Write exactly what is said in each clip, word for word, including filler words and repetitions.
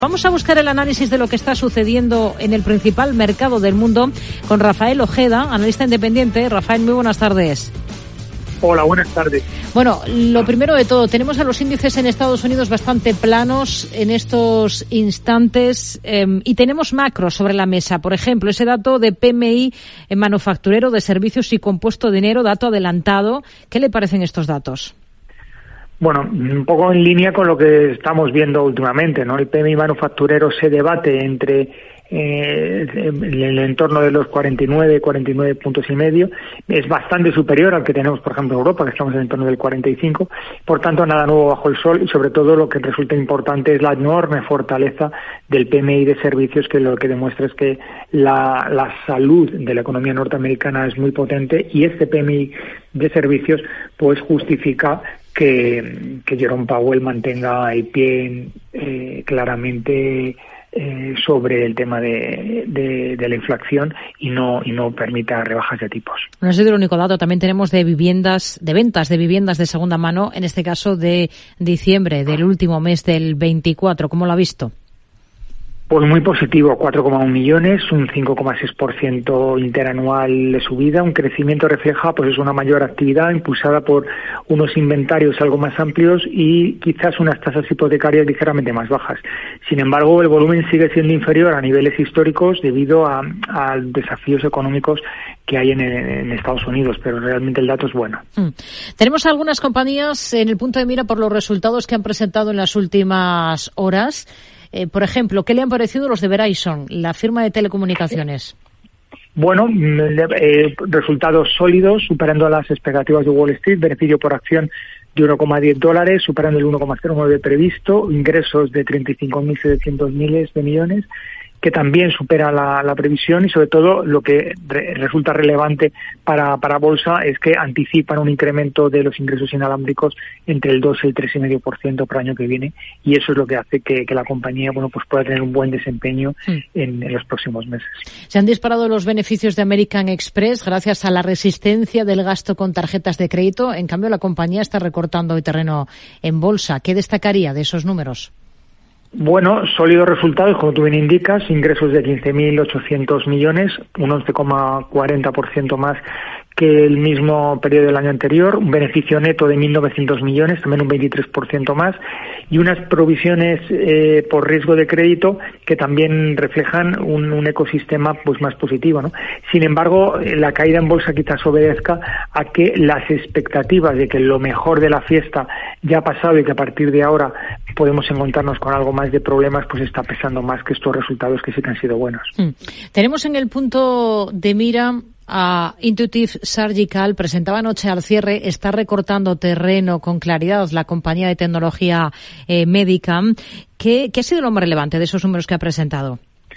Vamos a buscar el análisis de lo que está sucediendo en el principal mercado del mundo con Rafael Ojeda, analista independiente. Rafael, muy buenas tardes. Hola, buenas tardes. Bueno, lo primero de todo, tenemos a los índices en Estados Unidos bastante planos en estos instantes eh, y tenemos macros sobre la mesa. Por ejemplo, ese dato de P M I en manufacturero de servicios y compuesto de enero, dato adelantado. ¿Qué le parecen estos datos? Bueno, un poco en línea con lo que estamos viendo últimamente, ¿no? El P M I manufacturero se debate entre eh, en el entorno de los cuarenta y nueve, cuarenta y nueve puntos y medio. Es bastante superior al que tenemos, por ejemplo, en Europa, que estamos en el entorno del cuarenta y cinco. Por tanto, nada nuevo bajo el sol y, sobre todo, lo que resulta importante es la enorme fortaleza del P M I de servicios, que lo que demuestra es que la, la salud de la economía norteamericana es muy potente, y este P M I de servicios pues justifica que, que Jerome Powell mantenga el pie eh, claramente eh, sobre el tema de, de, de la inflación y no y no permita rebajas de tipos. No ha sido el único dato, también tenemos de viviendas, de ventas de viviendas de segunda mano, en este caso de diciembre, del último mes del veinticuatro. ¿Cómo lo ha visto? Pues muy positivo, cuatro coma uno millones, un cinco coma seis por ciento interanual de subida. Un crecimiento refleja pues es una mayor actividad impulsada por unos inventarios algo más amplios y quizás unas tasas hipotecarias ligeramente más bajas. Sin embargo, el volumen sigue siendo inferior a niveles históricos debido a, a desafíos económicos que hay en, en Estados Unidos, pero realmente el dato es bueno. Mm. Tenemos algunas compañías en el punto de mira por los resultados que han presentado en las últimas horas. Eh, por ejemplo, ¿qué le han parecido los de Verizon, la firma de telecomunicaciones? Bueno, eh, resultados sólidos, superando las expectativas de Wall Street, beneficio por acción de uno coma diez dólares, superando el uno coma cero nueve previsto, ingresos de treinta y cinco mil setecientos miles de millones, que también supera la, la previsión, y sobre todo lo que re, resulta relevante para, para Bolsa es que anticipan un incremento de los ingresos inalámbricos entre el dos y el tres coma cinco por ciento para el año que viene, y eso es lo que hace que, que la compañía bueno pues pueda tener un buen desempeño mm. en, en los próximos meses. Se han disparado los beneficios de American Express gracias a la resistencia del gasto con tarjetas de crédito. En cambio, la compañía está recortando hoy terreno en Bolsa. ¿Qué destacaría de esos números? Bueno, sólidos resultados, como tú bien indicas, ingresos de quince mil ochocientos millones, un once coma cuarenta por ciento más que el mismo periodo del año anterior, un beneficio neto de mil novecientos millones, también un veintitrés por ciento más, y unas provisiones eh, por riesgo de crédito que también reflejan un, un ecosistema pues más positivo, ¿no? Sin embargo, la caída en bolsa quizás obedezca a que las expectativas de que lo mejor de la fiesta ya ha pasado y que a partir de ahora podemos encontrarnos con algo más de problemas, pues está pesando más que estos resultados que sí que han sido buenos. Mm. Tenemos en el punto de mira a Intuitive Surgical, presentaba anoche al cierre, está recortando terreno con claridad la compañía de tecnología eh, médica. ¿Qué, ¿Qué ha sido lo más relevante de esos números que ha presentado?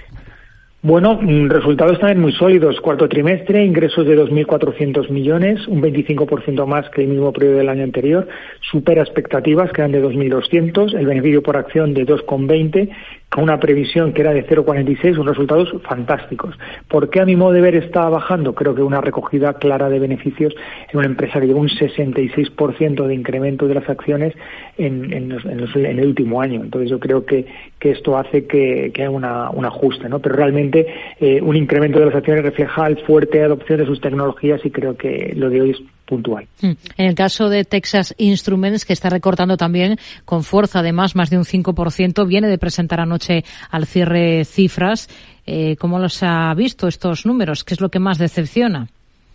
Bueno, resultados también muy sólidos. Cuarto trimestre, ingresos de dos mil cuatrocientos millones, un veinticinco por ciento más que el mismo periodo del año anterior. Supera expectativas, que eran de dos mil doscientos. El beneficio por acción de dos coma veinte, con una previsión que era de cero coma cuarenta y seis, unos resultados fantásticos. ¿Por qué a mi modo de ver está bajando? Creo que una recogida clara de beneficios en una empresa que lleva un sesenta y seis por ciento de incremento de las acciones en, en, los, en, los, en el último año. Entonces yo creo que, que esto hace que, que haya una, un ajuste, ¿no? Pero realmente Eh, un incremento de las acciones refleja el fuerte adopción de sus tecnologías, y creo que lo de hoy es puntual. En el caso de Texas Instruments, que está recortando también con fuerza, además más de un cinco por ciento, viene de presentar anoche al cierre cifras. Eh, ¿Cómo los ha visto estos números? ¿Qué es lo que más decepciona?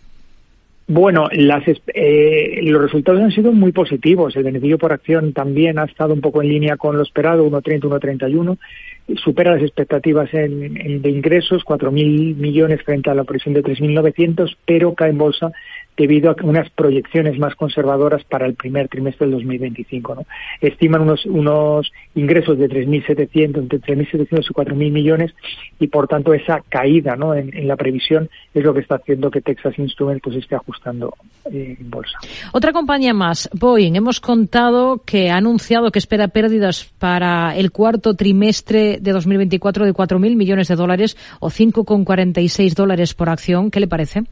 Bueno, las, eh, los resultados han sido muy positivos. El beneficio por acción también ha estado un poco en línea con lo esperado, uno treinta, uno treinta y uno. Supera las expectativas en, en, de ingresos, cuatro mil millones frente a la previsión de tres mil novecientos, pero cae en bolsa debido a unas proyecciones más conservadoras para el primer trimestre del dos mil veinticinco, ¿no? Estiman unos, unos ingresos de tres mil setecientos, entre tres mil setecientos y cuatro mil millones, y por tanto esa caída, ¿no?, en, en la previsión es lo que está haciendo que Texas Instruments pues esté ajustando eh, en bolsa. Otra compañía más, Boeing. Hemos contado que ha anunciado que espera pérdidas para el cuarto trimestre de dos mil veinticuatro de cuatro mil millones de dólares o cinco coma cuarenta y seis dólares por acción. ¿Qué le parece?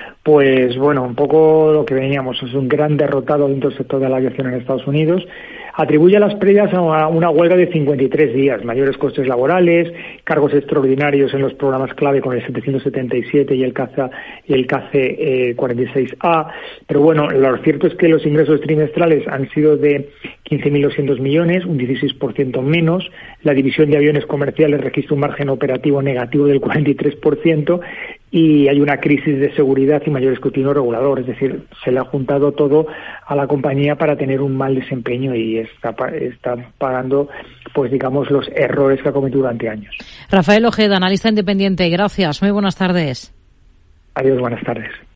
Pues bueno, un poco lo que veníamos, es un gran derrotado dentro del sector de la aviación en Estados Unidos. Atribuye las pérdidas a una huelga de cincuenta y tres días, mayores costes laborales, cargos extraordinarios en los programas clave con el setecientos setenta y siete y el C A C A y el K C cuarenta y seis A. Pero bueno, lo cierto es que los ingresos trimestrales han sido de quince mil doscientos millones, un dieciséis por ciento menos. La división de aviones comerciales registra un margen operativo negativo del cuarenta y tres por ciento y hay una crisis de seguridad y mayor escrutinio regulador. Es decir, se le ha juntado todo a la compañía para tener un mal desempeño y está, está pagando, pues digamos, los errores que ha cometido durante años. Rafael Ojeda, analista independiente. Gracias. Muy buenas tardes. Adiós, buenas tardes.